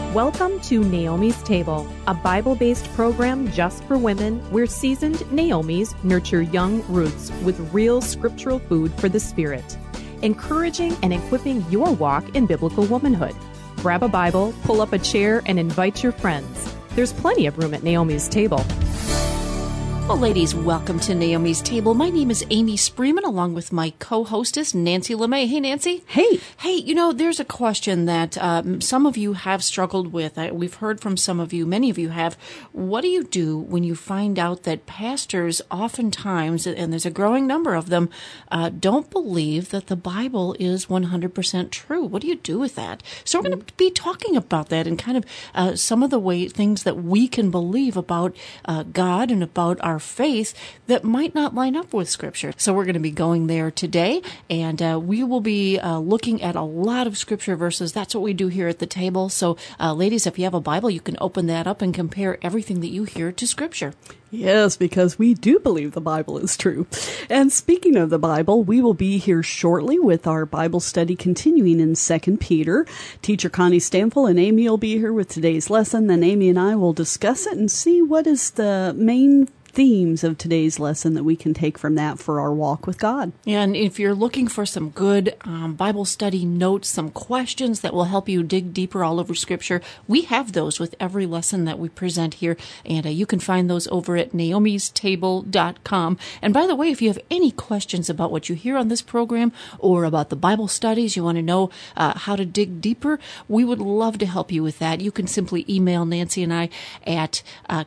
Welcome to Naomi's Table, a Bible-based program just for women where seasoned Naomis nurture young Ruths with real scriptural food for the spirit, encouraging and equipping your walk in biblical womanhood. Grab a Bible, pull up a chair, and invite your friends. There's plenty of room at Naomi's Table. Well, ladies, welcome to Naomi's Table. My name is Amy Spreeman, along with my co-hostess, Nancy LeMay. Hey, Nancy. Hey. Hey, there's a question that some of you have struggled with. We've heard from some of you, many of you have. What do you do when you find out that pastors oftentimes, and there's a growing number of them, don't believe that the Bible is 100% true? What do you do with that? So we're going to be talking about that and kind of some of the things that we can believe about God and about our faith that might not line up with Scripture. So we're going to be going there today, and we will be looking at a lot of Scripture verses. That's what we do here at the table. So ladies, if you have a Bible, you can open that up and compare everything that you hear to Scripture. Yes, because we do believe the Bible is true. And speaking of the Bible, we will be here shortly with our Bible study continuing in 2 Peter. Teacher Connie Stanfill and Amy will be here with today's lesson. Then Amy and I will discuss it and see what is the main themes of today's lesson that we can take from that for our walk with God. And if you're looking for some good Bible study notes, some questions that will help you dig deeper all over Scripture, we have those with every lesson that we present here, and you can find those over at naomistable.com. And by the way, if you have any questions about what you hear on this program or about the Bible studies, you want to know how to dig deeper, we would love to help you with that. You can simply email Nancy and I at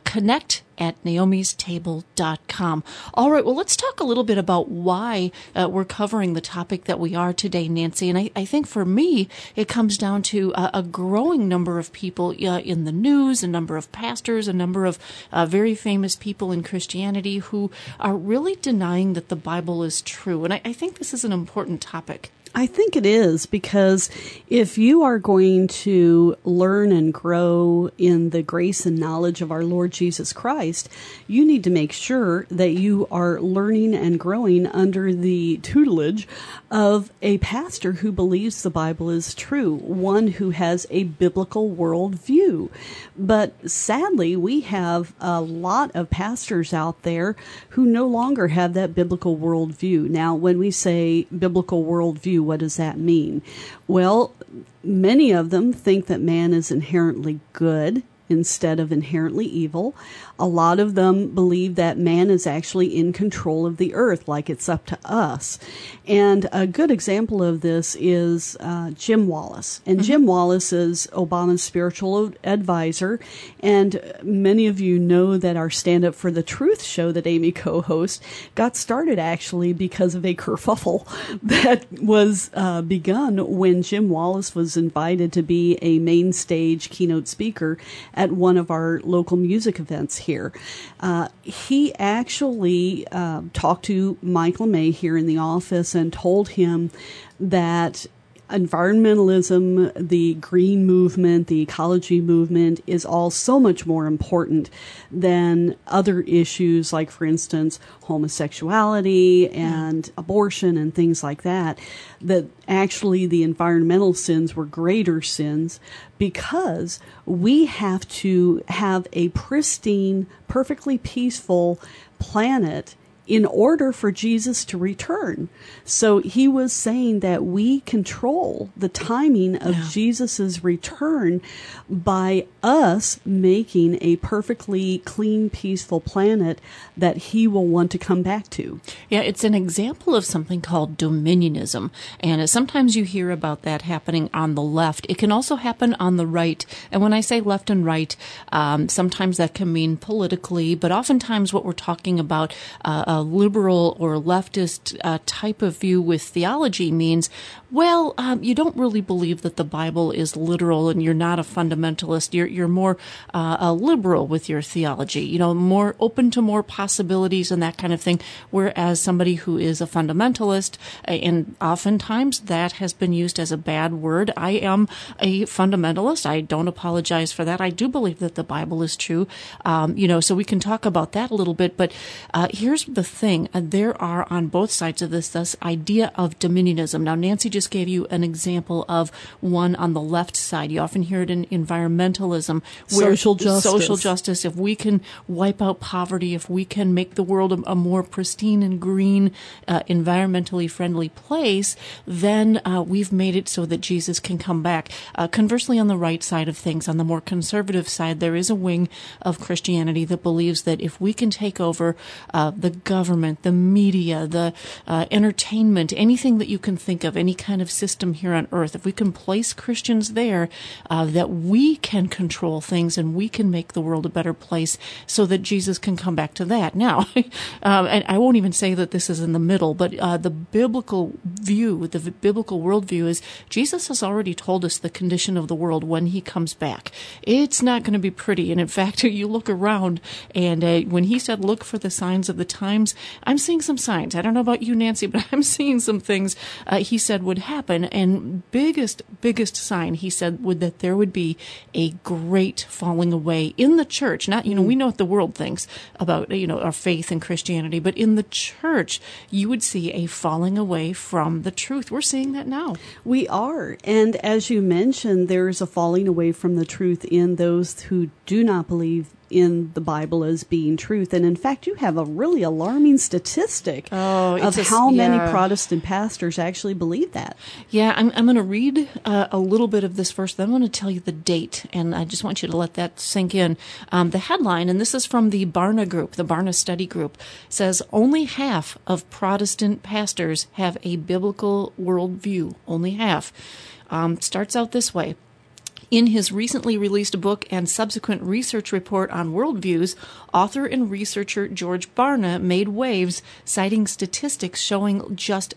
connect@naomistable.com. All right, well, let's talk a little bit about why we're covering the topic that we are today, Nancy. And I think for me, it comes down to a growing number of people in the news, a number of pastors, a number of very famous people in Christianity who are really denying that the Bible is true. And I think this is an important topic. I think it is, because if you are going to learn and grow in the grace and knowledge of our Lord Jesus Christ, you need to make sure that you are learning and growing under the tutelage of a pastor who believes the Bible is true, one who has a biblical worldview. But sadly, we have a lot of pastors out there who no longer have that biblical worldview. Now, when we say biblical worldview, what does that mean? Well, many of them think that man is inherently good instead of inherently evil. A lot of them believe that man is actually in control of the earth, like it's up to us. And a good example of this is Jim Wallis. And Jim Wallis is Obama's spiritual advisor. And many of you know that our Stand Up for the Truth show that Amy co-hosts got started actually because of a kerfuffle that was begun when Jim Wallis was invited to be a main stage keynote speaker at one of our local music events here. He actually talked to Mike LeMay here in the office and told him that environmentalism, the green movement, the ecology movement is all so much more important than other issues like, for instance, homosexuality and abortion and things like that, that actually the environmental sins were greater sins because we have to have a pristine, perfectly peaceful planet in order for Jesus to return. So he was saying that we control the timing of Jesus's return by us making a perfectly clean, peaceful planet that he will want to come back to. Yeah, it's an example of something called dominionism. And sometimes you hear about that happening on the left. It can also happen on the right. And when I say left and right, sometimes that can mean politically, but oftentimes what we're talking about, a liberal or leftist type of view with theology means, well, you don't really believe that the Bible is literal and you're not a fundamentalist. You're more a liberal with your theology, more open to more possibilities and that kind of thing. Whereas somebody who is a fundamentalist, and oftentimes that has been used as a bad word. I am a fundamentalist. I don't apologize for that. I do believe that the Bible is true. So we can talk about that a little bit. But here's the thing. There are on both sides of this idea of dominionism. Now, Nancy just just gave you an example of one on the left side. You often hear it in environmentalism. Social justice. If we can wipe out poverty, if we can make the world a more pristine and green, environmentally friendly place, then we've made it so that Jesus can come back. Conversely, on the right side of things, on the more conservative side, there is a wing of Christianity that believes that if we can take over the government, the media, the entertainment, anything that you can think of, any kind of system here on earth, if we can place Christians there, that we can control things and we can make the world a better place so that Jesus can come back to that. Now, and I won't even say that this is in the middle, but the biblical view, the biblical worldview is Jesus has already told us the condition of the world when he comes back. It's not going to be pretty. And in fact, you look around and when he said, look for the signs of the times, I'm seeing some signs. I don't know about you, Nancy, but I'm seeing some things he said would happen. And biggest sign, he said, would that there would be a great falling away in the church. Not, we know what the world thinks about, our faith and Christianity, but in the church, you would see a falling away from the truth. We're seeing that now. We are. And as you mentioned, there's a falling away from the truth in those who do not believe in the Bible as being truth. And in fact, you have a really alarming statistic of how many Protestant pastors actually believe that. Yeah, I'm going to read a little bit of this first, then I'm going to tell you the date, and I just want you to let that sink in. The headline, and this is from the Barna Group, the Barna Study Group, says only half of Protestant pastors have a biblical worldview. Only half. Starts out this way. In his recently released book and subsequent research report on worldviews, author and researcher George Barna made waves, citing statistics showing just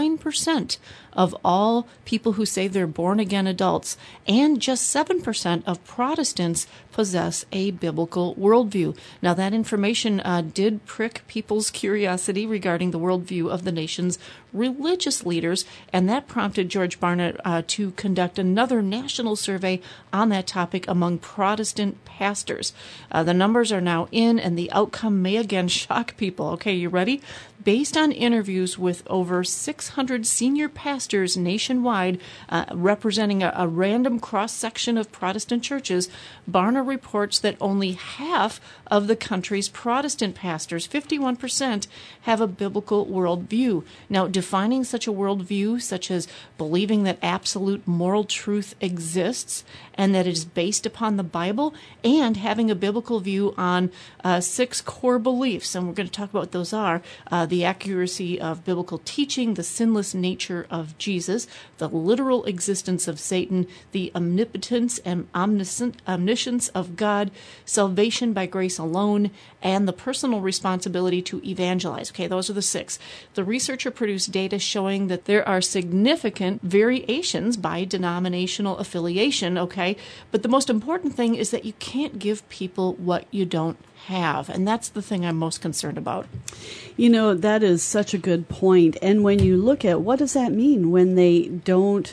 9% of all people who say they're born-again adults and just 7% of Protestants possess a biblical worldview. Now, that information did prick people's curiosity regarding the worldview of the nation's religious leaders, and that prompted George Barna to conduct another national survey on that topic among Protestant pastors. The numbers are now in, and the outcome may again shock people. Okay, you ready? Based on interviews with over 600 senior pastors nationwide, representing a random cross-section of Protestant churches, Barna reports that only half of the country's Protestant pastors, 51%, have a biblical worldview. Now, defining such a worldview, such as believing that absolute moral truth exists and that it is based upon the Bible, and having a biblical view on 6 core beliefs, and we're going to talk about what those are, the accuracy of biblical teaching, the sinless nature of Jesus, the literal existence of Satan, the omnipotence and omniscience of God, salvation by grace alone, and the personal responsibility to evangelize. Okay, those are the 6. The researcher produced data showing that there are significant variations by denominational affiliation, okay? But the most important thing is that you can't give people what you don't have. And that's the thing I'm most concerned about. That is such a good point. And when you look at what does that mean when they don't,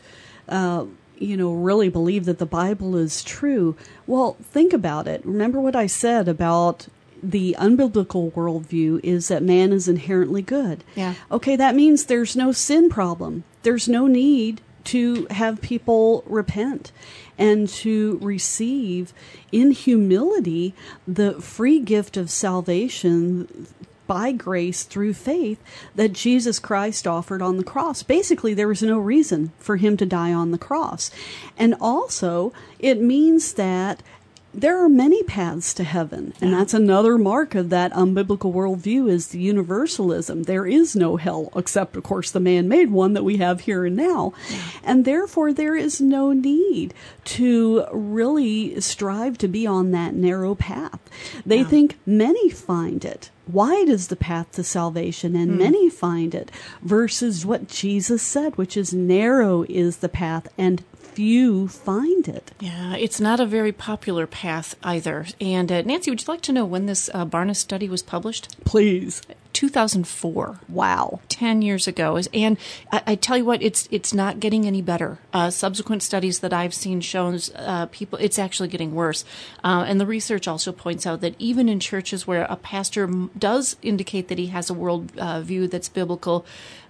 really believe that the Bible is true? Well, think about it. Remember what I said about the unbiblical worldview is that man is inherently good. Yeah. Okay, that means there's no sin problem. There's no need to have people repent and to receive in humility the free gift of salvation by grace through faith that Jesus Christ offered on the cross. Basically, there was no reason for him to die on the cross. And also, it means that there are many paths to heaven, and that's another mark of that unbiblical worldview is the universalism. There is no hell, except, of course, the man-made one that we have here and now. And therefore, there is no need to really strive to be on that narrow path. They think many find it. Wide is the path to salvation, and many find it, versus what Jesus said, which is narrow is the path, and few find it. Yeah, it's not a very popular path either. And Nancy, would you like to know when this Barna study was published? Please. 2004. Wow. 10 years ago. And I tell you what, it's not getting any better. Subsequent studies that I've seen shows it's actually getting worse. And the research also points out that even in churches where a pastor does indicate that he has a world view that's biblical,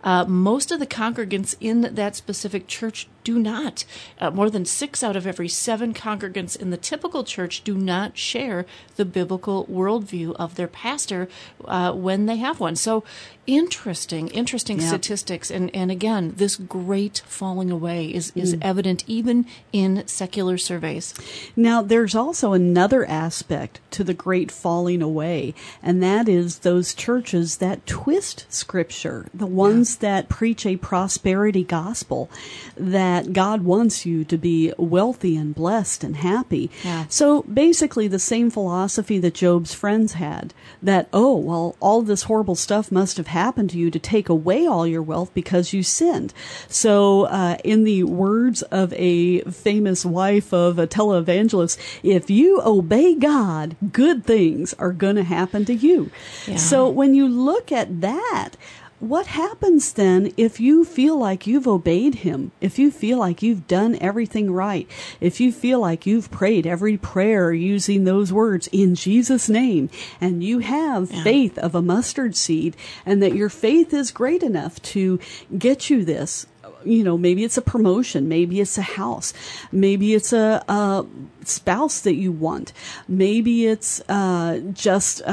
Most of the congregants in that specific church do not. More than 6 out of every 7 congregants in the typical church do not share the biblical worldview of their pastor when they have one. So interesting statistics. And again, this great falling away is evident even in secular surveys. Now, there's also another aspect to the great falling away, and that is those churches that twist Scripture, the ones that preach a prosperity gospel, that God wants you to be wealthy and blessed and happy. Yeah. So basically the same philosophy that Job's friends had, that, oh, well, all this horrible stuff must have happened to you to take away all your wealth because you sinned. So in the words of a famous wife of a televangelist, if you obey God, good things are going to happen to you. Yeah. So when you look at that, what happens then if you feel like you've obeyed him, if you feel like you've done everything right, if you feel like you've prayed every prayer using those words in Jesus' name, and you have faith of a mustard seed, and that your faith is great enough to get you this? You know, maybe it's a promotion, maybe it's a house, maybe it's a spouse that you want, maybe it's just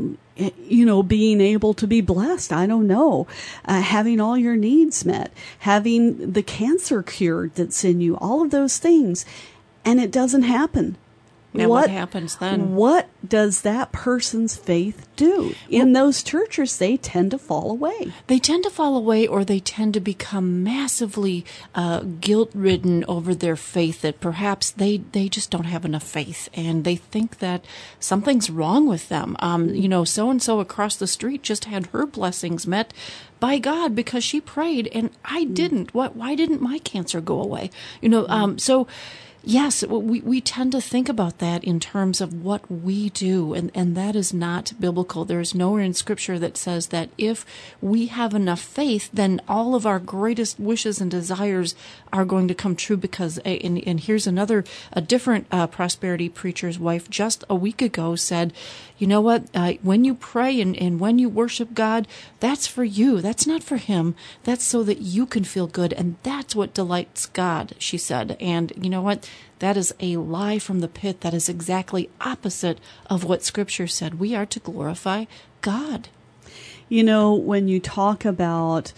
being able to be blessed. I don't know. Having all your needs met, having the cancer cured that's in you, all of those things, and it doesn't happen. Now what happens then? What does that person's faith do? In those churches, they tend to fall away. They tend to fall away, or they tend to become massively guilt-ridden over their faith, that perhaps they just don't have enough faith, and they think that something's wrong with them. So-and-so across the street just had her blessings met by God because she prayed, and I didn't. Why didn't my cancer go away? So... Yes, we tend to think about that in terms of what we do, and that is not biblical. There is nowhere in Scripture that says that if we have enough faith, then all of our greatest wishes and desires are going to come true. Because, and here's a different prosperity preacher's wife just a week ago said, you know what, when you pray and when you worship God, that's for you. That's not for him. That's so that you can feel good, and that's what delights God, she said. And you know what? That is a lie from the pit. That is exactly opposite of what Scripture said. We are to glorify God. You know, when you talk about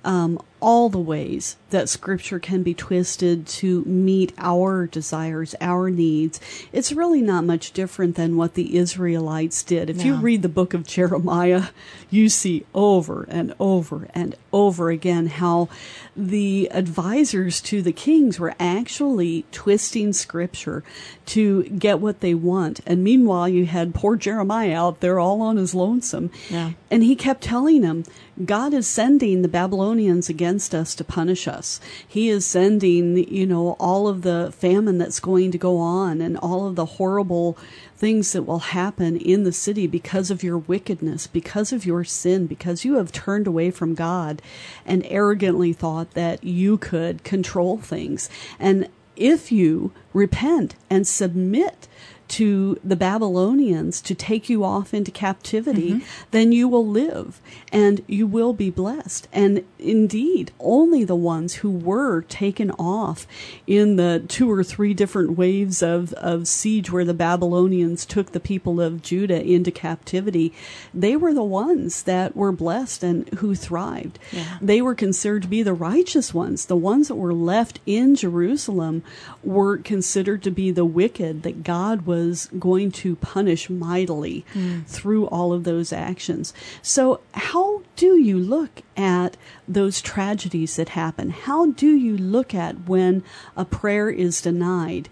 all the ways that Scripture can be twisted to meet our desires, our needs, it's really not much different than what the Israelites did. If you read the book of Jeremiah, you see over and over and over again how the advisors to the kings were actually twisting Scripture to get what they want. And meanwhile, you had poor Jeremiah out there all on his lonesome. Yeah. And he kept telling them, God is sending the Babylonians against us to punish us. He is sending, all of the famine that's going to go on and all of the horrible things that will happen in the city because of your wickedness, because of your sin, because you have turned away from God and arrogantly thought that you could control things. And if you repent and submit to the Babylonians to take you off into captivity, then you will live and you will be blessed. And indeed, only the ones who were taken off in the 2 or 3 different waves of siege where the Babylonians took the people of Judah into captivity, they were the ones that were blessed and who thrived. Yeah. They were considered to be the righteous ones. The ones that were left in Jerusalem were considered to be the wicked, that God was going to punish mightily through all of those actions. So how do you look at those tragedies that happen? How do you look at when a prayer is denied?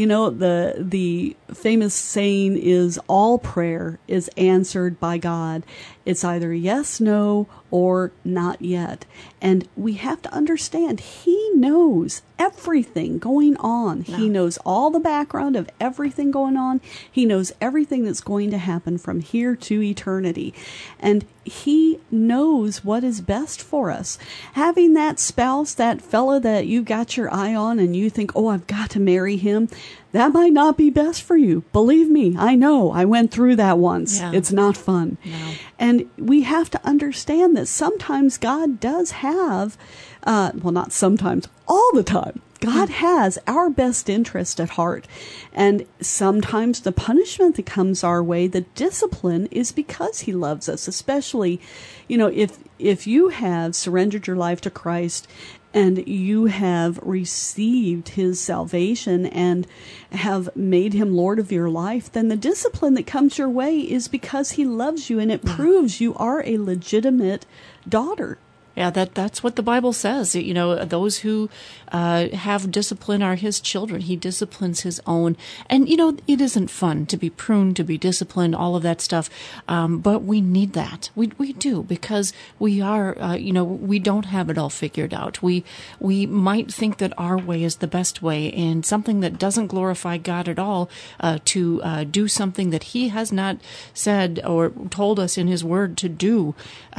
The famous saying is all prayer is answered by God. It's either yes, no, or not yet. And we have to understand He knows everything going on. No. He knows all the background of everything going on. He knows everything that's going to happen from here to eternity. And He knows what is best for us. Having that spouse, that fella that you got your eye on and you think, oh, I've got to marry him, that might not be best for you. Believe me, I know. I went through that once. Yeah. It's not fun. No. And we have to understand that sometimes God does have, not sometimes, all the time, God has our best interest at heart. And sometimes the punishment that comes our way, the discipline, is because he loves us. Especially, if you have surrendered your life to Christ and you have received his salvation and have made him Lord of your life, then the discipline that comes your way is because he loves you, and it proves you are a legitimate daughter. Yeah, that's what the Bible says. Those who have discipline are his children. He disciplines his own. And, it isn't fun to be pruned, to be disciplined, all of that stuff. But we need that. We do, because we are, we don't have it all figured out. We might think that our way is the best way, and something that doesn't glorify God at all, to do something that he has not said or told us in his word to do.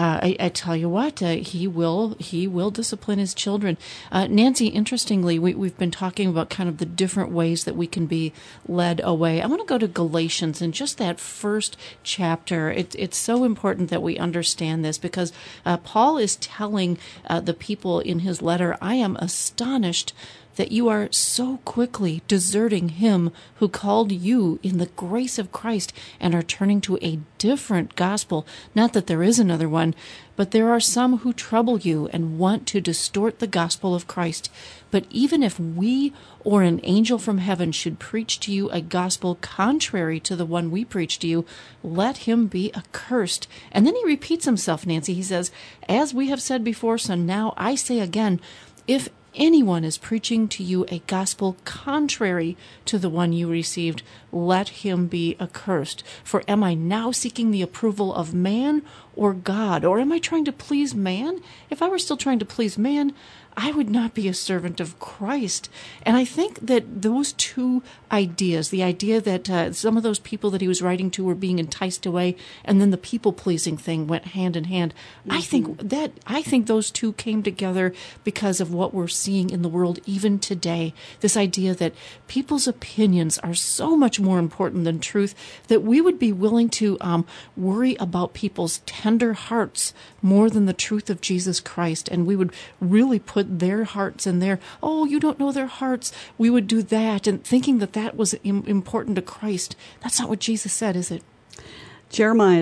I tell you what, he will discipline his children. Nancy, interestingly, we've been talking about kind of the different ways that we can be led away. I want to go to Galatians and just that first chapter. It's so important that we understand this, because Paul is telling the people in his letter, I am astonished that you are so quickly deserting him who called you in the grace of Christ and are turning to a different gospel. Not that there is another one, but there are some who trouble you and want to distort the gospel of Christ. But even if we or an angel from heaven should preach to you a gospel contrary to the one we preach to you, let him be accursed. And then he repeats himself, Nancy. He says, as we have said before, so now I say again, if anyone is preaching to you a gospel contrary to the one you received, let him be accursed. For am I now seeking the approval of man or God? Or am I trying to please man? If I were still trying to please man, I would not be a servant of Christ. And I think that those two ideas, the idea that some of those people that he was writing to were being enticed away, and then the people-pleasing thing went hand in hand. Mm-hmm. I think those two came together because of what we're seeing in the world even today. This idea that people's opinions are so much more important than truth, that we would be willing to worry about people's tender hearts more than the truth of Jesus Christ, and we would really put their hearts in their, you don't know their hearts. We would do that, and thinking that was important to Christ. That's not what Jesus said, is it? Jeremiah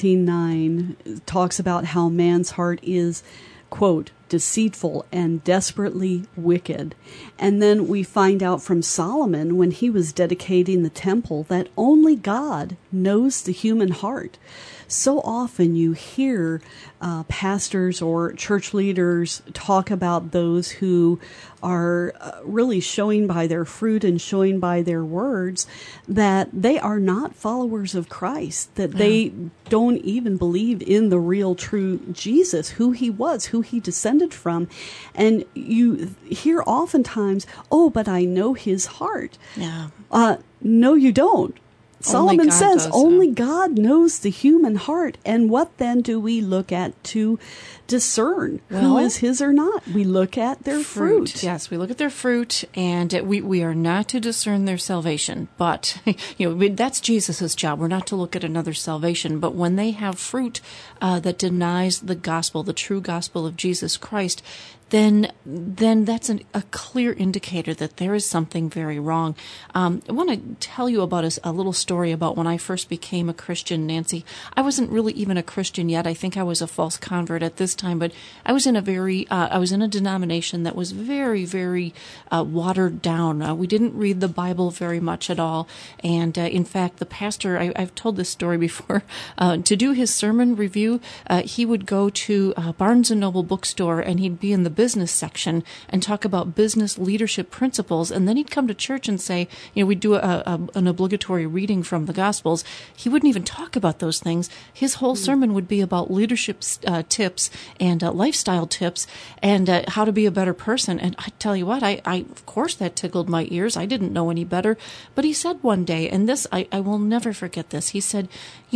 17:9 talks about how man's heart is, quote, deceitful and desperately wicked. And then we find out from Solomon, when he was dedicating the temple, that only God knows the human heart. So often you hear pastors or church leaders talk about those who are really showing by their fruit and showing by their words that they are not followers of Christ, that they don't even believe in the real, true Jesus, who he was, who he descended from. And you hear oftentimes, but I know his heart. Yeah. No, you don't. Solomon says only God knows the human heart. And what then do we look at to discern who is his or not? We look at their fruit. Yes, we look at their fruit, and we are not to discern their salvation. But that's Jesus' job. We're not to look at another's salvation. But when they have fruit that denies the gospel, the true gospel of Jesus Christ, then that's a clear indicator that there is something very wrong. I want to tell you about a little story about when I first became a Christian, Nancy. I wasn't really even a Christian yet. I think I was a false convert at this time, but I was in a denomination that was very, very watered down. We didn't read the Bible very much at all. And in fact, the pastor, I've told this story before, to do his sermon review, he would go to Barnes & Noble bookstore, and he'd be in the business section and talk about business leadership principles, and then he'd come to church and say, we'd do an obligatory reading from the Gospels. He wouldn't even talk about those things. His whole sermon would be about leadership tips and lifestyle tips and how to be a better person. And I tell you what, I of course that tickled my ears. I didn't know any better. But he said one day, and this I will never forget this. He said,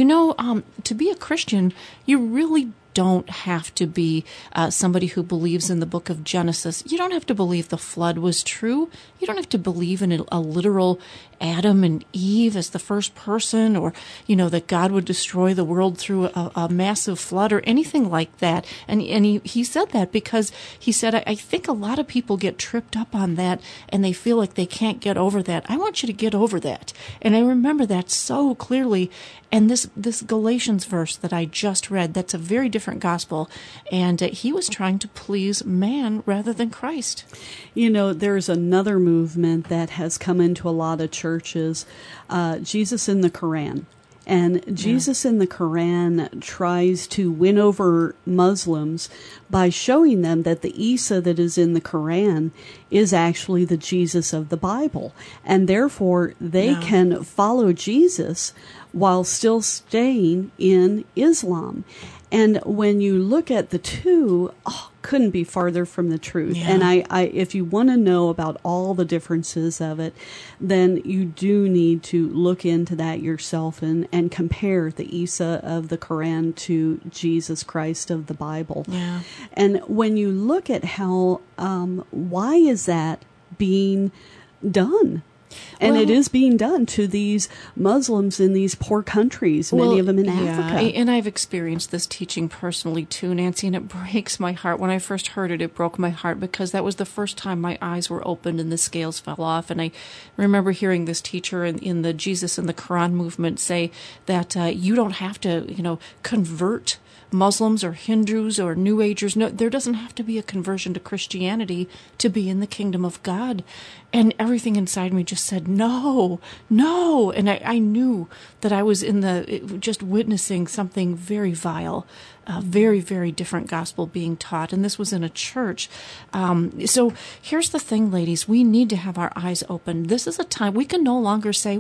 to be a Christian, you really don't have to be somebody who believes in the book of Genesis. You don't have to believe the flood was true. You don't have to believe in a literal Adam and Eve as the first person, or, that God would destroy the world through a massive flood or anything like that. And he said that because he said, I think a lot of people get tripped up on that and they feel like they can't get over that. I want you to get over that. And I remember that so clearly. And this Galatians verse that I just read, that's a very different gospel. And he was trying to please man rather than Christ. There's another movement that has come into a lot of churches, Jesus in the Quran. And Jesus in the Quran tries to win over Muslims by showing them that the Isa that is in the Quran is actually the Jesus of the Bible. And therefore, they can follow Jesus while still staying in Islam. And when you look at the two, couldn't be farther from the truth. Yeah. And I if you want to know about all the differences of it, then you do need to look into that yourself and compare the Isa of the Quran to Jesus Christ of the Bible. Yeah. And when you look at how, why is that being done? And it is being done to these Muslims in these poor countries, many of them in Africa. And I've experienced this teaching personally too, Nancy, and it breaks my heart. When I first heard it, it broke my heart because that was the first time my eyes were opened and the scales fell off. And I remember hearing this teacher in the Jesus and the Quran movement say that you don't have to, convert Muslims or Hindus or New Agers. No, there doesn't have to be a conversion to Christianity to be in the kingdom of God. And everything inside me just said, no. And I knew that I was just witnessing something very vile, very, very different gospel being taught. And this was in a church. So here's the thing, ladies. We need to have our eyes open. This is a time we can no longer say,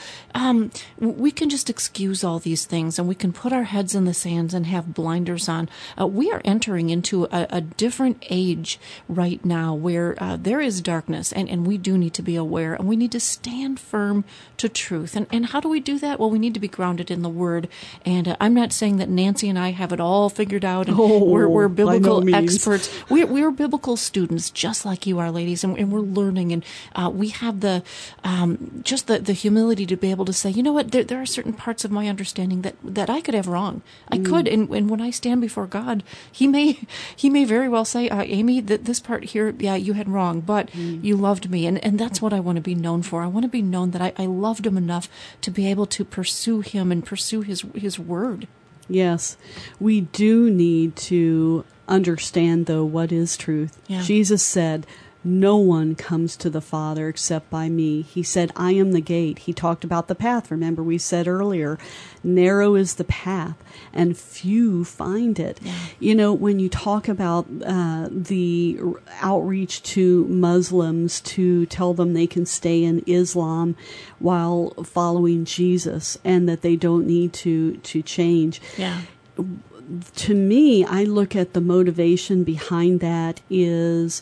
we can just excuse all these things and we can put our heads in the sands and have blinders on. We are entering into a different age right now where there is darkness and we do need to be aware and we need to stand firm to truth. And how do we do that? Well, we need to be grounded in the Word. And I'm not saying that Nancy and I have it all figured out and we're biblical experts. We're biblical students just like you are, ladies, and we're learning. And we have the humility to be able to say, you know what, there are certain parts of my understanding that I could have wrong. I could. And when I stand before God, He may very well say, Amy, this part here, you had wrong, but you loved me. And that's what I want to be known for. I want to be known that I loved Him enough to be able to pursue Him and pursue His Word. Yes, we do need to understand, though, what is truth. Yeah. Jesus said, no one comes to the Father except by me. He said, I am the gate. He talked about the path. Remember, we said earlier, narrow is the path, and few find it. Yeah. When you talk about the outreach to Muslims to tell them they can stay in Islam while following Jesus and that they don't need to change. Yeah. To me, I look at the motivation behind that is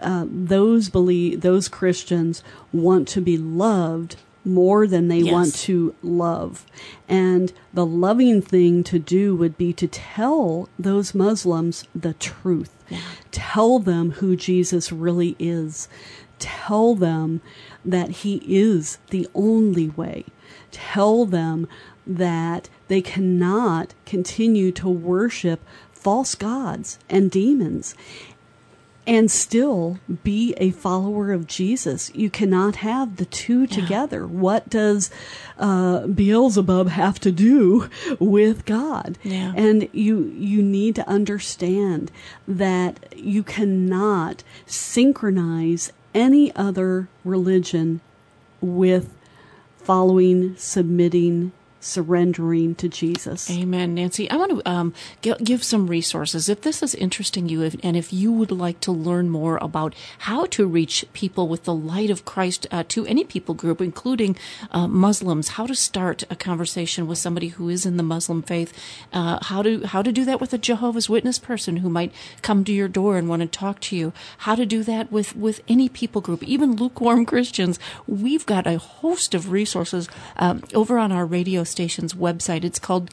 those Christians want to be loved more than they want to love. And the loving thing to do would be to tell those Muslims the truth. Yeah. Tell them who Jesus really is. Tell them that He is the only way. Tell them that they cannot continue to worship false gods and demons and still be a follower of Jesus. You cannot have the two together. What does Beelzebub have to do with God? Yeah. And you need to understand that you cannot synchronize any other religion with following, submitting, surrendering to Jesus. Amen, Nancy. I want to give some resources. If this is interesting you, and if you would like to learn more about how to reach people with the light of Christ to any people group, including Muslims, how to start a conversation with somebody who is in the Muslim faith, how to do that with a Jehovah's Witness person who might come to your door and want to talk to you, how to do that with any people group, even lukewarm Christians. We've got a host of resources over on our radio station's website. It's called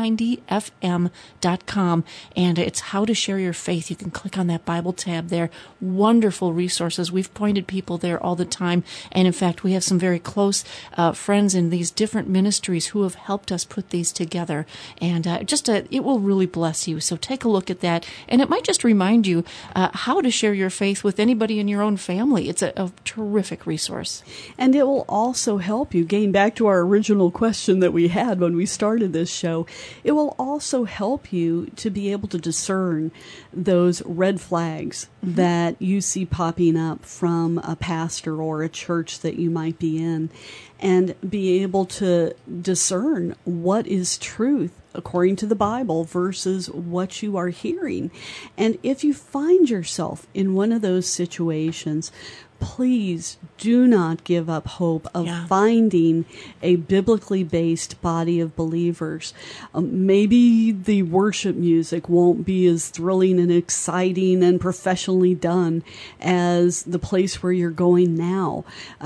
Q90FM.com, and it's how to share your faith. You can click on that Bible tab there. Wonderful resources. We've pointed people there all the time, and in fact, we have some very close friends in these different ministries who have helped us put these together, and it will really bless you. So take a look at that, and it might just remind you how to share your faith with anybody in your own family. It's a terrific resource. And it will also help you, getting back to our original question that we had when we started this show, it will also help you to be able to discern those red flags that you see popping up from a pastor or a church that you might be in, and be able to discern what is truth according to the Bible versus what you are hearing. And if you find yourself in one of those situations, please do not give up hope of finding a biblically based body of believers. Maybe the worship music won't be as thrilling and exciting and professionally done as the place where you're going now.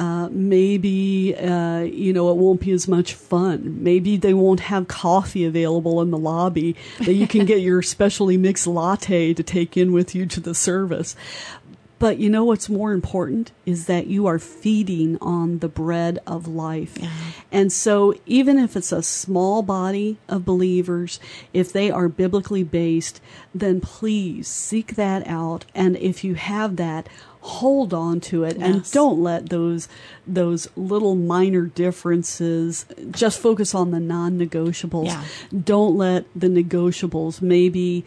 Maybe it won't be as much fun. Maybe they won't have coffee available in the lobby that you can get your specially mixed latte to take in with you to the service. But you know what's more important is that you are feeding on the bread of life. Yeah. And so even if it's a small body of believers, if they are biblically based, then please seek that out. And if you have that, hold on to it, and don't let those little minor differences, just focus on the non-negotiables. Yeah. Don't let the negotiables, maybe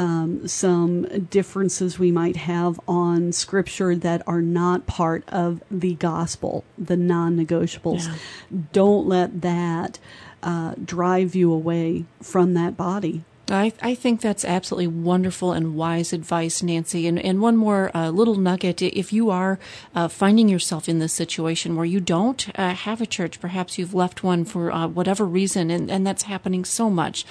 some differences we might have on scripture that are not part of the gospel, the non-negotiables. Yeah. Don't let that drive you away from that body. I think that's absolutely wonderful and wise advice, Nancy. And one more little nugget. If you are finding yourself in this situation where you don't have a church, perhaps you've left one for whatever reason, and that's happening so much,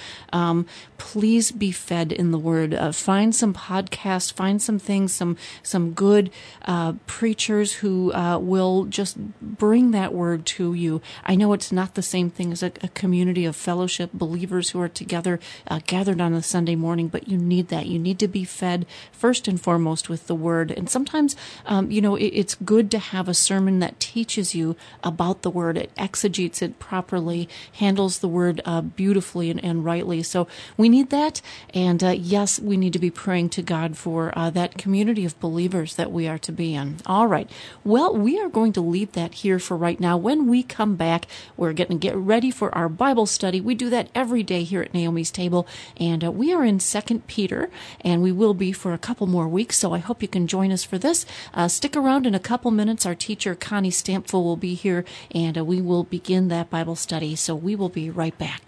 please be fed in the Word. Find some podcasts, find some things, some good preachers who will just bring that Word to you. I know it's not the same thing as a community of fellowship believers who are together, gathered on a Sunday morning, but you need that. You need to be fed first and foremost with the Word. And sometimes, it's good to have a sermon that teaches you about the Word. It exegetes it properly, handles the Word beautifully and rightly. So we need that. And yes, we need to be praying to God for that community of believers that we are to be in. All right. Well, we are going to leave that here for right now. When we come back, we're going to get ready for our Bible study. We do that every day here at Naomi's Table. And we are in 2 Peter, and we will be for a couple more weeks, so I hope you can join us for this. Stick around in a couple minutes. Our teacher, Connie Stampfel, will be here, and we will begin that Bible study, so we will be right back.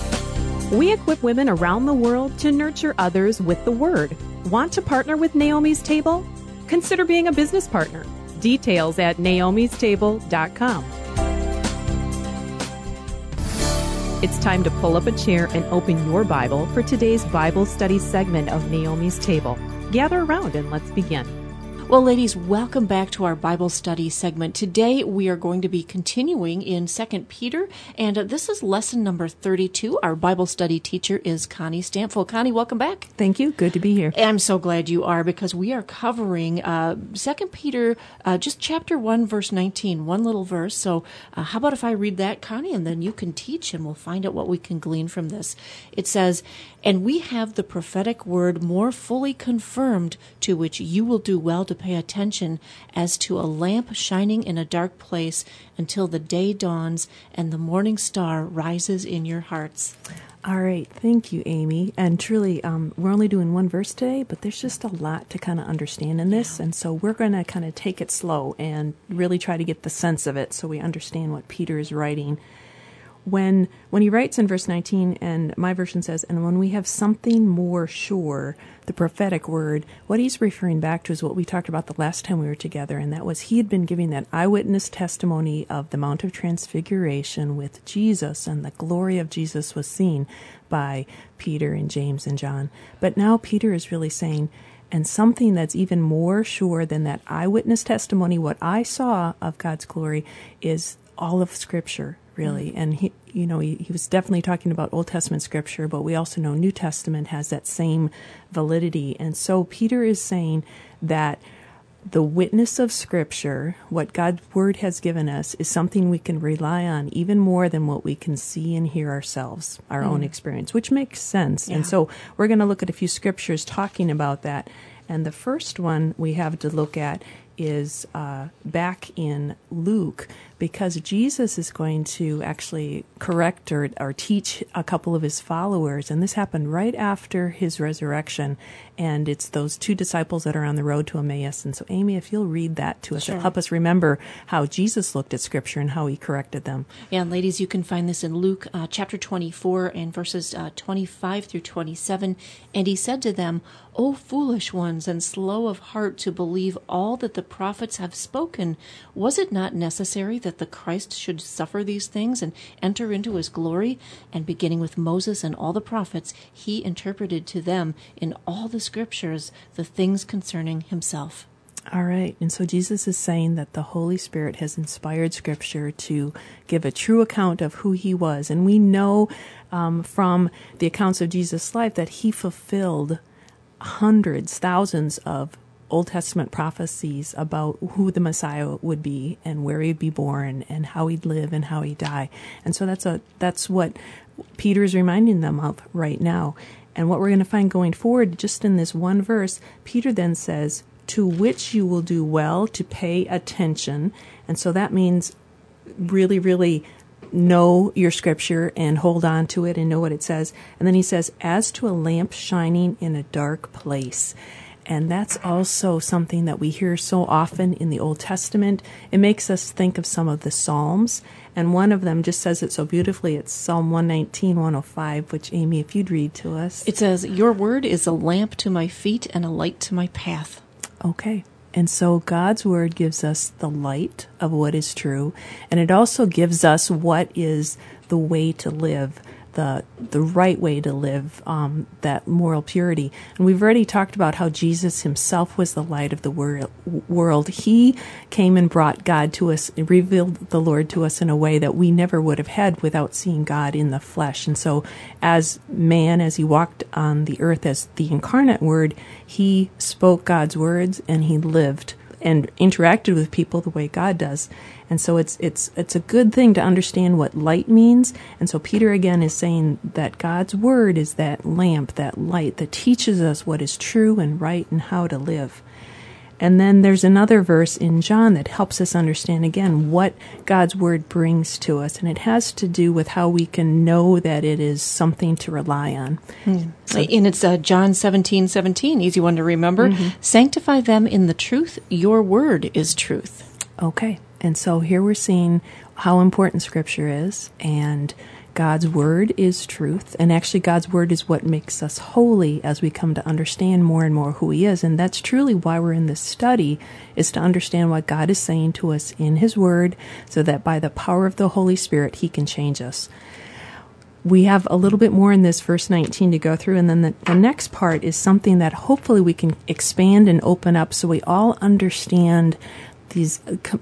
We equip women around the world to nurture others with the Word. Want to partner with Naomi's Table? Consider being a business partner. Details at naomistable.com. It's time to pull up a chair and open your Bible for today's Bible study segment of Naomi's Table. Gather around and let's begin. Well, ladies, welcome back to our Bible study segment. Today, we are going to be continuing in 2 Peter, and this is lesson number 32. Our Bible study teacher is Connie Stampfel. Connie, welcome back. Thank you. Good to be here. I'm so glad you are, because we are covering 2 Peter, just chapter 1, verse 19, one little verse. So how about if I read that, Connie, and then you can teach, and we'll find out what we can glean from this. It says, "And we have the prophetic word more fully confirmed, to which you will do well to pay attention, as to a lamp shining in a dark place until the day dawns and the morning star rises in your hearts." All right. Thank you, Amy. And truly, we're only doing one verse today, but there's just a lot to kind of understand in this. And so we're going to kind of take it slow and really try to get the sense of it so we understand what Peter is writing. When he writes in verse 19, and my version says, "And when we have something more sure," the prophetic word, what he's referring back to is what we talked about the last time we were together, and that was he had been giving that eyewitness testimony of the Mount of Transfiguration with Jesus, and the glory of Jesus was seen by Peter and James and John. But now Peter is really saying, and something that's even more sure than that eyewitness testimony, what I saw of God's glory, is all of Scripture, really. And he was definitely talking about Old Testament Scripture, but we also know New Testament has that same validity. And so Peter is saying that the witness of Scripture, what God's Word has given us, is something we can rely on even more than what we can see and hear ourselves, our own experience, which makes sense. Yeah. And so we're going to look at a few Scriptures talking about that. And the first one we have to look at is back in Luke, because Jesus is going to actually correct or teach a couple of his followers, and this happened right after his resurrection, and it's those two disciples that are on the road to Emmaus. And so, Amy, if you'll read that to us, Sure. It'll help us remember how Jesus looked at Scripture and how he corrected them. Yeah, and ladies, you can find this in Luke chapter 24 and verses 25 through 27. And he said to them, "O foolish ones, and slow of heart to believe all that the prophets have spoken. Was it not necessary that the Christ should suffer these things and enter into his glory?" And beginning with Moses and all the prophets, he interpreted to them in all the Scriptures the things concerning himself. All right. And so Jesus is saying that the Holy Spirit has inspired Scripture to give a true account of who he was. And we know from the accounts of Jesus' life that he fulfilled hundreds, thousands of Old Testament prophecies about who the Messiah would be and where he'd be born and how he'd live and how he'd die. And so that's what Peter's reminding them of right now. And what we're going to find going forward, just in this one verse, Peter then says, "To which you will do well to pay attention." And so that means really, really know your Scripture and hold on to it and know what it says. And then he says, "As to a lamp shining in a dark place." And that's also something that we hear so often in the Old Testament. It makes us think of some of the Psalms. And one of them just says it so beautifully. It's Psalm 119, 105, which, Amy, if you'd read to us. It says, "Your word is a lamp to my feet and a light to my path." Okay. And so God's Word gives us the light of what is true, and it also gives us what is the way to live, the right way to live, that moral purity. And we've already talked about how Jesus himself was the light of the world. He came and brought God to us, and revealed the Lord to us in a way that we never would have had without seeing God in the flesh. And so as man, as he walked on the earth as the incarnate Word, he spoke God's words and he lived and interacted with people the way God does. And so it's a good thing to understand what light means. And so Peter again is saying that God's Word is that lamp, that light that teaches us what is true and right and how to live. And then there's another verse in John that helps us understand again what God's Word brings to us. And it has to do with how we can know that it is something to rely on. So, and it's John 17:17, easy one to remember. "Sanctify them in the truth. Your word is truth." Okay. And so here we're seeing how important Scripture is, and God's Word is truth. And actually God's Word is what makes us holy as we come to understand more and more who he is. And that's truly why we're in this study, is to understand what God is saying to us in his Word, so that by the power of the Holy Spirit, he can change us. We have a little bit more in this verse 19 to go through, and then the next part is something that hopefully we can expand and open up so we all understand these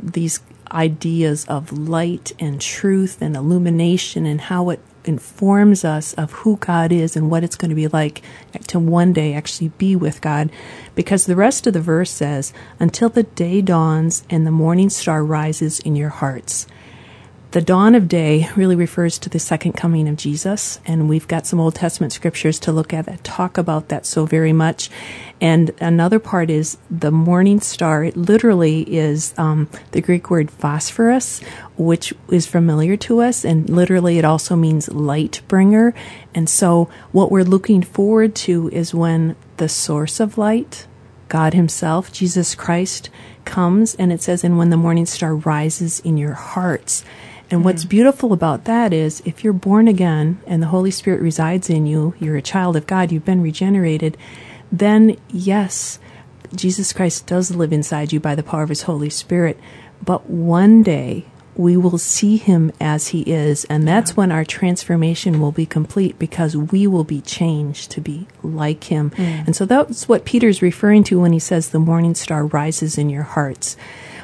ideas of light and truth and illumination and how it informs us of who God is and what it's going to be like to one day actually be with God. Because the rest of the verse says, "Until the day dawns and the morning star rises in your hearts." The dawn of day really refers to the second coming of Jesus, and we've got some Old Testament scriptures to look at that talk about that so very much. And another part is the morning star. It literally is the Greek word phosphorus, which is familiar to us, and literally it also means light bringer. And so what we're looking forward to is when the source of light, God himself, Jesus Christ, comes, and it says, "And when the morning star rises in your hearts." And what's beautiful about that is if you're born again and the Holy Spirit resides in you, you're a child of God, you've been regenerated, then yes, Jesus Christ does live inside you by the power of his Holy Spirit. But one day we will see him as he is, and that's when our transformation will be complete, because we will be changed to be like him. And so that's what Peter's referring to when he says the morning star rises in your hearts.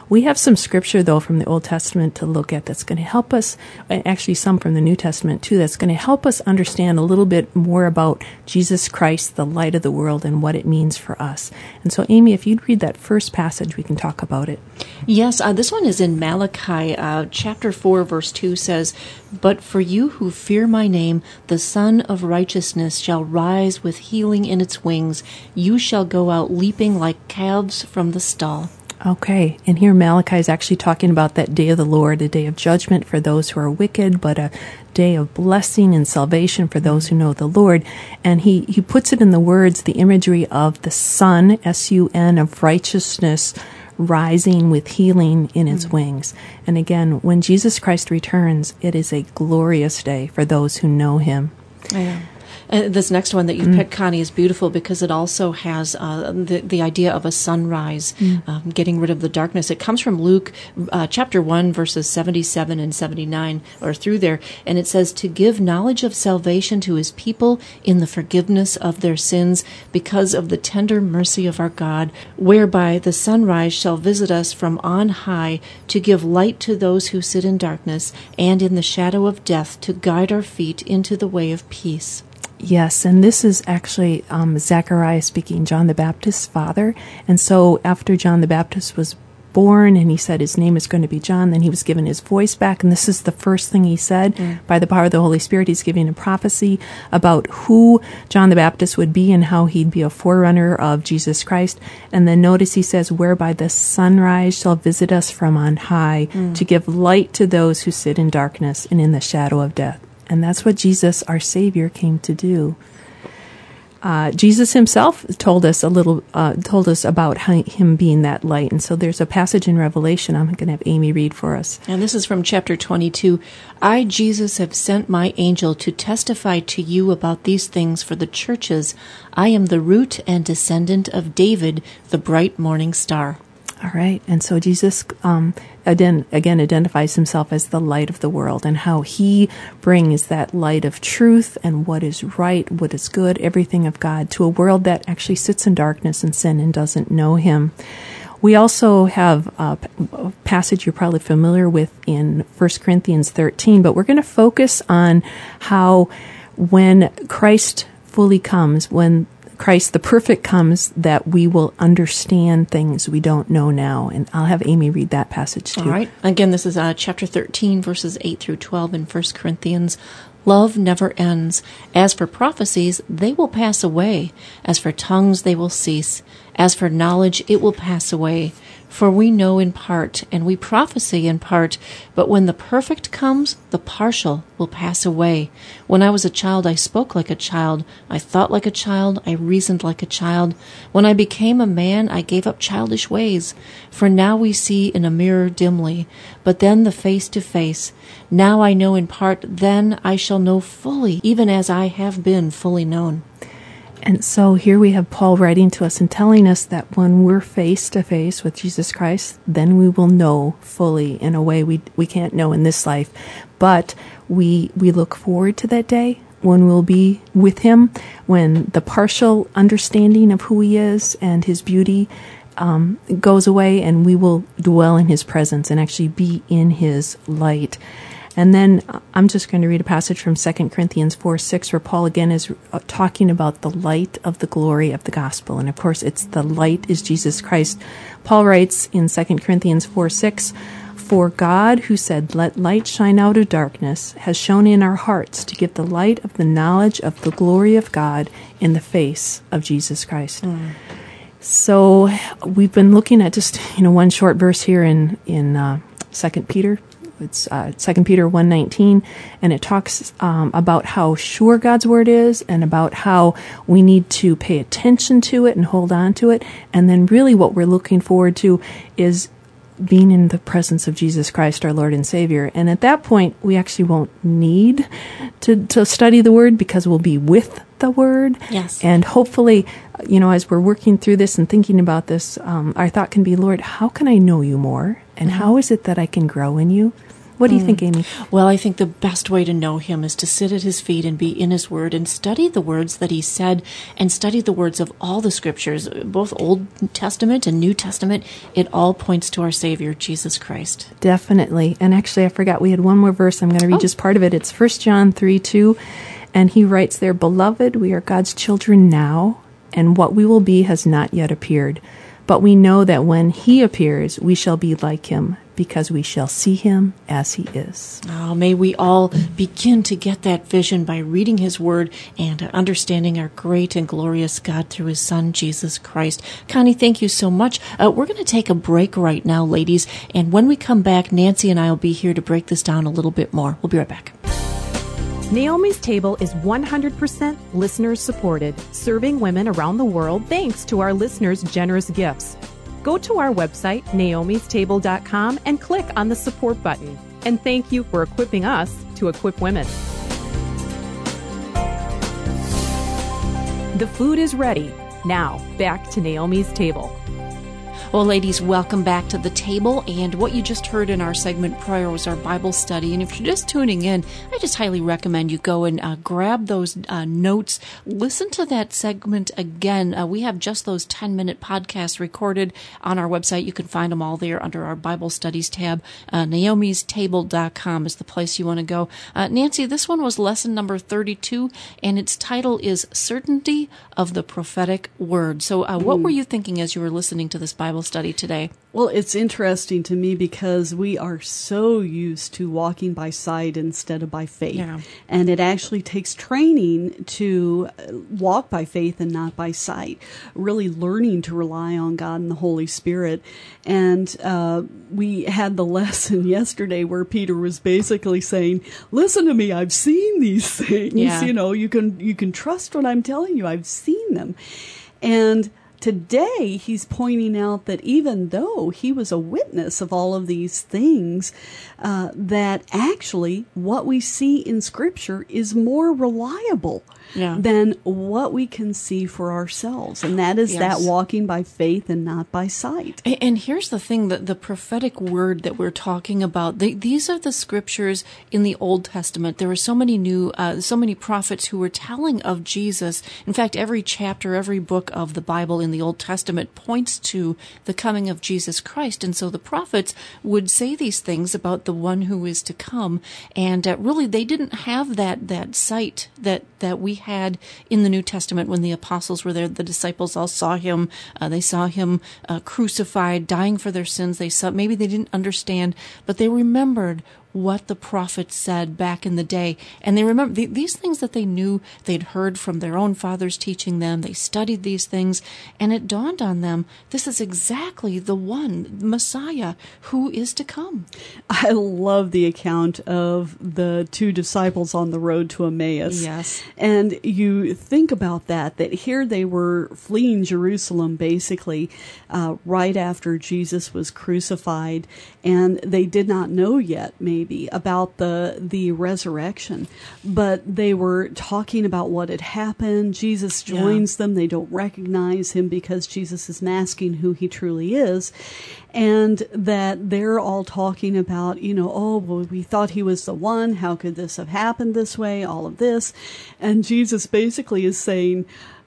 We have some scripture, though, from the Old Testament to look at that's going to help us, actually some from the New Testament, too, that's going to help us understand a little bit more about Jesus Christ, the light of the world, and what it means for us. And so, Amy, if you'd read that first passage, we can talk about it. Yes, this one is in Malachi. Chapter 4, verse 2 says, "But for you who fear my name, the Son of Righteousness shall rise with healing in its wings. You shall go out leaping like calves from the stall." Okay, and here Malachi is actually talking about that day of the Lord, a day of judgment for those who are wicked, but a day of blessing and salvation for those who know the Lord. And he puts it in the words, the imagery of the sun, S-U-N, of righteousness, rising with healing in its wings. And again, when Jesus Christ returns, it is a glorious day for those who know him. Yeah. This next one that you picked, Connie, is beautiful because it also has the idea of a sunrise, getting rid of the darkness. It comes from Luke chapter 1, verses 77 and 79, or through there, and it says, "To give knowledge of salvation to his people in the forgiveness of their sins, because of the tender mercy of our God, whereby the sunrise shall visit us from on high, to give light to those who sit in darkness, and in the shadow of death, to guide our feet into the way of peace." Yes, and this is actually Zechariah speaking, John the Baptist's father. And so after John the Baptist was born and he said his name is going to be John, then he was given his voice back. And this is the first thing he said. By the power of the Holy Spirit, he's giving a prophecy about who John the Baptist would be and how he'd be a forerunner of Jesus Christ. And then notice he says, "Whereby the sunrise shall visit us from on high, to give light to those who sit in darkness and in the shadow of death." And that's what Jesus, our Savior, came to do. Jesus himself told us about him being that light. And so there's a passage in Revelation I'm going to have Amy read for us. And this is from chapter 22. "I, Jesus, have sent my angel to testify to you about these things for the churches. I am the root and descendant of David, the bright morning star." All right. And so Jesus again identifies himself as the light of the world, and how he brings that light of truth and what is right, what is good, everything of God, to a world that actually sits in darkness and sin and doesn't know him. We also have a passage you're probably familiar with in 1 Corinthians 13, but we're going to focus on how when Christ fully comes, when Christ the perfect comes, that we will understand things we don't know now. And I'll have Amy read that passage too. All right. Again, this is chapter 13, verses 8 through 12 in 1 Corinthians. "Love never ends. As for prophecies, they will pass away. As for tongues, they will cease. As for knowledge, it will pass away. For we know in part, and we prophesy in part, but when the perfect comes, the partial will pass away. When I was a child, I spoke like a child, I thought like a child, I reasoned like a child. When I became a man, I gave up childish ways. For now we see in a mirror dimly, but then the face to face. Now I know in part, then I shall know fully, even as I have been fully known." And so here we have Paul writing to us and telling us that when we're face to face with Jesus Christ, then we will know fully in a way we can't know in this life. But we look forward to that day when we'll be with him, when the partial understanding of who he is and his beauty goes away, and we will dwell in his presence and actually be in his light. And then I'm just going to read a passage from 2 Corinthians 4:6, where Paul again is talking about the light of the glory of the gospel. And of course, it's the light is Jesus Christ. Paul writes in 2 Corinthians 4:6, "For God, who said, 'Let light shine out of darkness,' has shone in our hearts to give the light of the knowledge of the glory of God in the face of Jesus Christ." So we've been looking at just one short verse here in 2 Peter. It's 2 Peter 1:19, and it talks about how sure God's word is, and about how we need to pay attention to it and hold on to it. And then really what we're looking forward to is being in the presence of Jesus Christ, our Lord and Savior. And at that point, we actually won't need to study the word, because we'll be with the word. Yes. And hopefully, as we're working through this and thinking about this, our thought can be, Lord, how can I know you more? And how is it that I can grow in you? What do you think, Amy? Well, I think the best way to know him is to sit at his feet and be in his word and study the words that he said and study the words of all the scriptures, both Old Testament and New Testament. It all points to our Savior, Jesus Christ. Definitely. And actually, I forgot we had one more verse. I'm going to read just part of it. It's 1 John 3:2. And he writes there, "Beloved, we are God's children now, and what we will be has not yet appeared. But we know that when he appears, we shall be like him, because we shall see him as he is." Oh, may we all begin to get that vision by reading his word and understanding our great and glorious God through his son, Jesus Christ. Connie, thank you so much. We're going to take a break right now, ladies. And when we come back, Nancy and I will be here to break this down a little bit more. We'll be right back. Naomi's Table is 100% listeners supported, serving women around the world thanks to our listeners' generous gifts. Go to our website, naomistable.com, and click on the support button. And thank you for equipping us to equip women. The food is ready. Now, back to Naomi's Table. Well, ladies, welcome back to the table. And what you just heard in our segment prior was our Bible study. And if you're just tuning in, I just highly recommend you go and grab those notes. Listen to that segment again. We have just those 10-minute podcasts recorded on our website. You can find them all there under our Bible studies tab. Naomi'sTable.com is the place you want to go. Nancy, this one was lesson number 32, and its title is Certainty of the Prophetic Word. So what were you thinking as you were listening to this Bible study today? Well, it's interesting to me because we are so used to walking by sight instead of by faith. Yeah. And it actually takes training to walk by faith and not by sight, really learning to rely on God and the Holy Spirit. And we had the lesson yesterday where Peter was basically saying, listen to me, I've seen these things. Yeah. You know, you can trust what I'm telling you. I've seen them. And today, he's pointing out that even though he was a witness of all of these things, that actually what we see in Scripture is more reliable than what we can see for ourselves. And that is that walking by faith and not by sight. And here's the thing, that the prophetic word that we're talking about, these are the scriptures in the Old Testament. There were so many prophets who were telling of Jesus. In fact, every chapter, every book of the Bible in the Old Testament points to the coming of Jesus Christ. And so the prophets would say these things about the one who is to come. And really, they didn't have that sight that we had in the New Testament when the apostles were there. The disciples all saw him. They saw him crucified, dying for their sins. Maybe they didn't understand, but they remembered what the prophets said back in the day. And they remember these things that they knew they'd heard from their own fathers teaching them. They studied these things, and it dawned on them, this is exactly the one, Messiah, who is to come. I love the account of the two disciples on the road to Emmaus. Yes. And you think about that here they were fleeing Jerusalem, basically, right after Jesus was crucified, and they did not know yet, maybe, about the resurrection, but they were talking about what had happened. Jesus joins them. They don't recognize him because Jesus is masking who he truly is, and that they're all talking about, oh, well, we thought he was the one. How could this have happened this way? All of this. And Jesus basically is saying,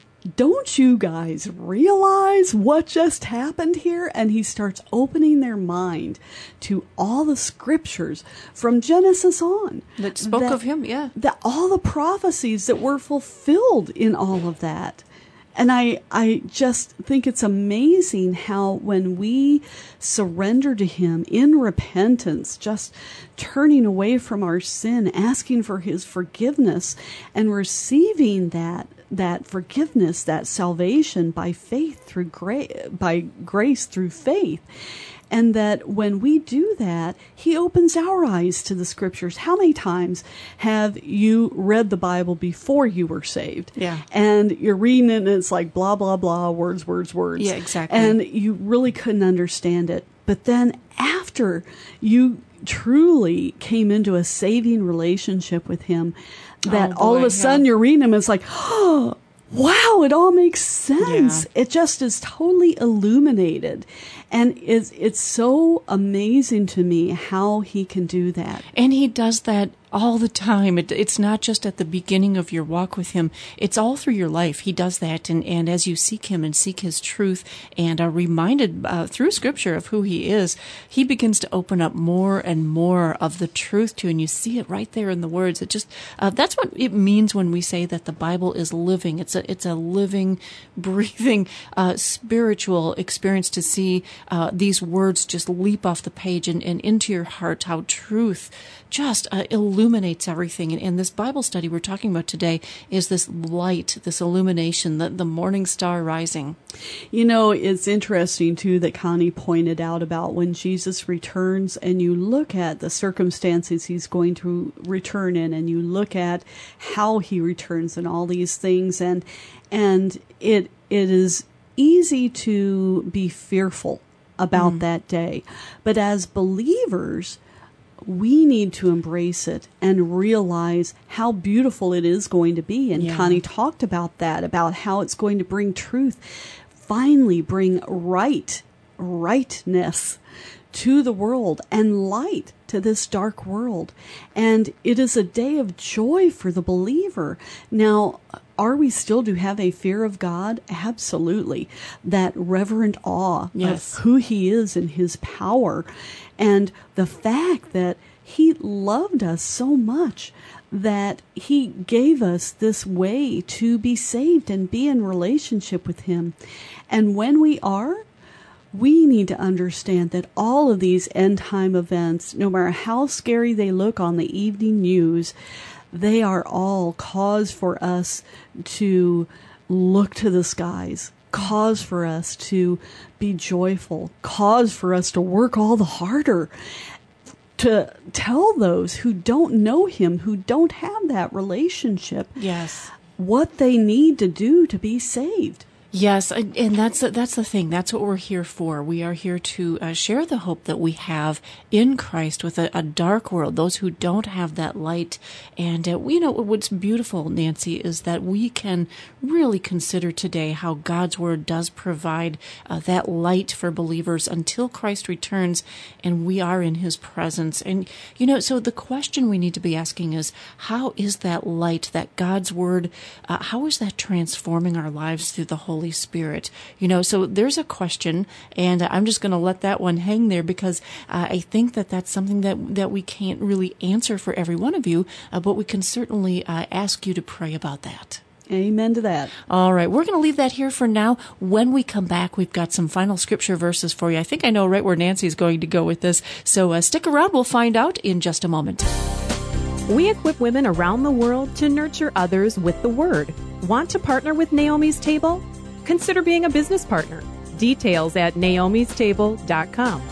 don't you guys realize what just happened here? And he starts opening their mind to all the scriptures from Genesis on. That spoke of him, yeah. All the prophecies that were fulfilled in all of that. And I just think it's amazing how when we surrender to him in repentance, just turning away from our sin, asking for his forgiveness, and receiving that forgiveness, that salvation by faith through by grace through faith. And that when we do that, he opens our eyes to the scriptures. How many times have you read the Bible before you were saved? Yeah. And you're reading it and it's like blah, blah, blah, words, words, words. Yeah, exactly. And you really couldn't understand it. But then after you truly came into a saving relationship with him, that all of a sudden you're reading them, it's like, oh, wow, it all makes sense. Yeah. It just is totally illuminated. And it's so amazing to me how he can do that. And he does that all the time. It's not just at the beginning of your walk with him. It's all through your life. He does that. And as you seek him and seek his truth and are reminded through Scripture of who he is, he begins to open up more and more of the truth to you. And you see it right there in the words. It just that's what it means when we say that the Bible is living. It's a living, breathing, spiritual experience to see these words just leap off the page and into your heart, how truth just illuminates everything. And this Bible study we're talking about today is this light, this illumination, the morning star rising. You know, it's interesting, too, that Connie pointed out about when Jesus returns and you look at the circumstances he's going to return in and you look at how he returns and all these things. And it is easy to be fearful about that day. But as believers, we need to embrace it and realize how beautiful it is going to be. And Connie talked about that, about how it's going to bring truth, finally bring rightness to the world and light to this dark world. And it is a day of joy for the believer. Now, are we still to have a fear of God? Absolutely. That reverent awe of who he is and his power. And the fact that he loved us so much that he gave us this way to be saved and be in relationship with him. And when we are, we need to understand that all of these end time events, no matter how scary they look on the evening news, they are all cause for us to look to the skies, cause for us to be joyful, cause for us to work all the harder to tell those who don't know him, who don't have that relationship, what they need to do to be saved. Yes, and that's the thing. That's what we're here for. We are here to share the hope that we have in Christ with a dark world, those who don't have that light. And you know what's beautiful, Nancy, is that we can really consider today how God's Word does provide that light for believers until Christ returns and we are in His presence. And you know, so the question we need to be asking is, how is that light, that God's Word, how is that transforming our lives through the Holy Spirit? You know, so there's a question, and I'm just going to let that one hang there because I think that's something that we can't really answer for every one of you, but we can certainly ask you to pray about that. Amen to that. All right, we're going to leave that here for now. When we come back, we've got some final scripture verses for you. I think I know right where Nancy's going to go with this, so stick around. We'll find out in just a moment. We equip women around the world to nurture others with the Word. Want to partner with Naomi's Table? Consider being a business partner. Details at naomistable.com.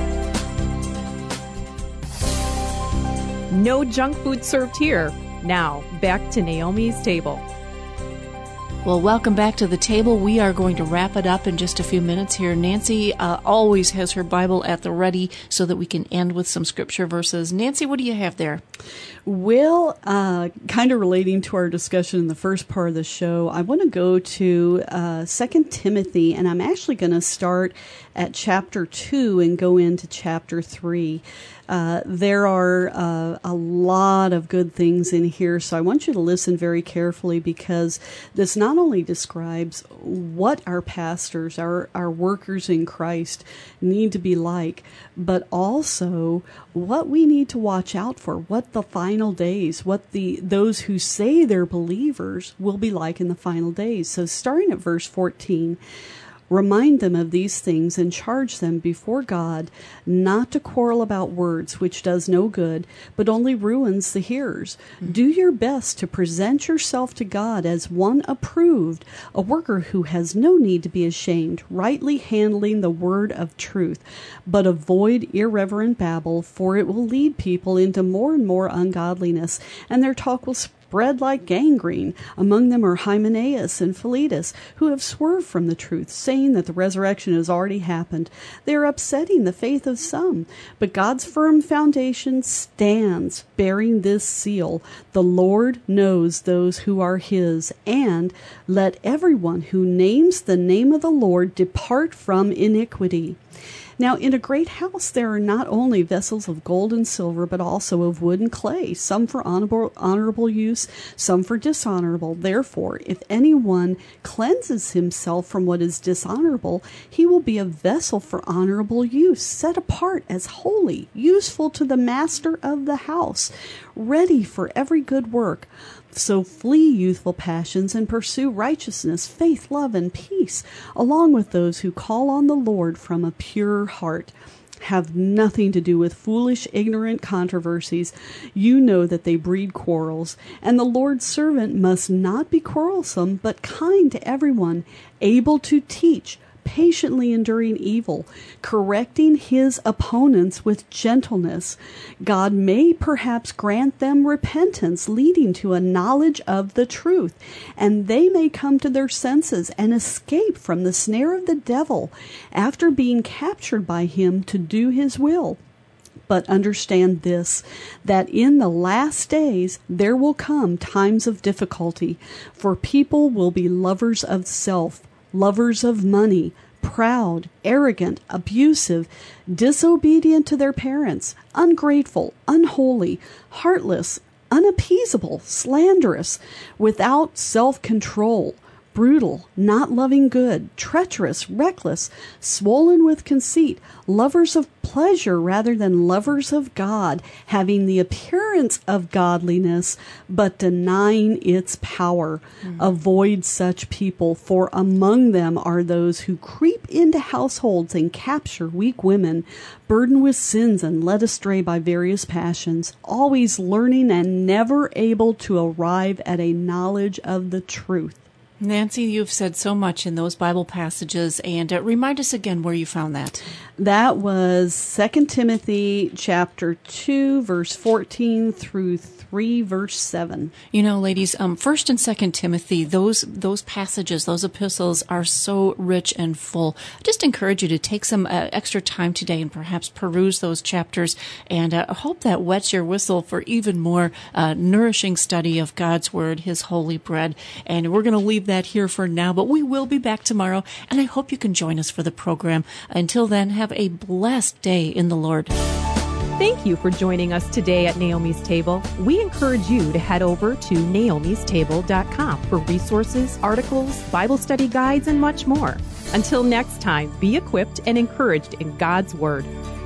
No junk food served here. Now, back to Naomi's Table. Well, welcome back to the table. We are going to wrap it up in just a few minutes here. Nancy always has her Bible at the ready so that we can end with some scripture verses. Nancy, what do you have there? Well, kind of relating to our discussion in the first part of the show, I want to go to 2 Timothy, and I'm actually going to start at chapter 2 and go into chapter 3. There are a lot of good things in here, so I want you to listen very carefully because this not only describes what our pastors, our workers in Christ need to be like, but also what we need to watch out for, what the final days, what those who say they're believers will be like in the final days. So starting at verse 14, remind them of these things and charge them before God not to quarrel about words, which does no good, but only ruins the hearers. Do your best to present yourself to God as one approved, a worker who has no need to be ashamed, rightly handling the word of truth. But avoid irreverent babble, for it will lead people into more and more ungodliness, and their talk will spread like gangrene. Among them are Hymenaeus and Philetus, who have swerved from the truth, saying that the resurrection has already happened. They are upsetting the faith of some. But God's firm foundation stands, bearing this seal: the Lord knows those who are his, and let everyone who names the name of the Lord depart from iniquity. Now, in a great house there are not only vessels of gold and silver, but also of wood and clay, some for honorable use, some for dishonorable. Therefore, if anyone cleanses himself from what is dishonorable, he will be a vessel for honorable use, set apart as holy, useful to the master of the house, ready for every good work. So flee youthful passions and pursue righteousness, faith, love, and peace, along with those who call on the Lord from a pure heart. Have nothing to do with foolish, ignorant controversies. You know that they breed quarrels. And the Lord's servant must not be quarrelsome, but kind to everyone, able to teach, patiently enduring evil, correcting his opponents with gentleness. God may perhaps grant them repentance, leading to a knowledge of the truth, and they may come to their senses and escape from the snare of the devil after being captured by him to do his will. But understand this, that in the last days there will come times of difficulty, for people will be lovers of self, lovers of money, proud, arrogant, abusive, disobedient to their parents, ungrateful, unholy, heartless, unappeasable, slanderous, without self-control, brutal, not loving good, treacherous, reckless, swollen with conceit, lovers of pleasure rather than lovers of God, having the appearance of godliness, but denying its power. Avoid such people, for among them are those who creep into households and capture weak women, burdened with sins and led astray by various passions, always learning and never able to arrive at a knowledge of the truth. Nancy, you've said so much in those Bible passages, and remind us again where you found that. That was 2 Timothy chapter 2, verse 14 through 3, verse 7. You know, ladies, 1 and 2 Timothy, those passages, those epistles are so rich and full. I just encourage you to take some extra time today and perhaps peruse those chapters, and I hope that wets your whistle for even more nourishing study of God's Word, His holy bread. And we're going to leave that here for now, but we will be back tomorrow, and I hope you can join us for the program. Until then, have a blessed day in the Lord. Thank you for joining us today at Naomi's Table. We encourage you to head over to naomistable.com for resources, articles, Bible study guides, and much more. Until next time, be equipped and encouraged in God's Word.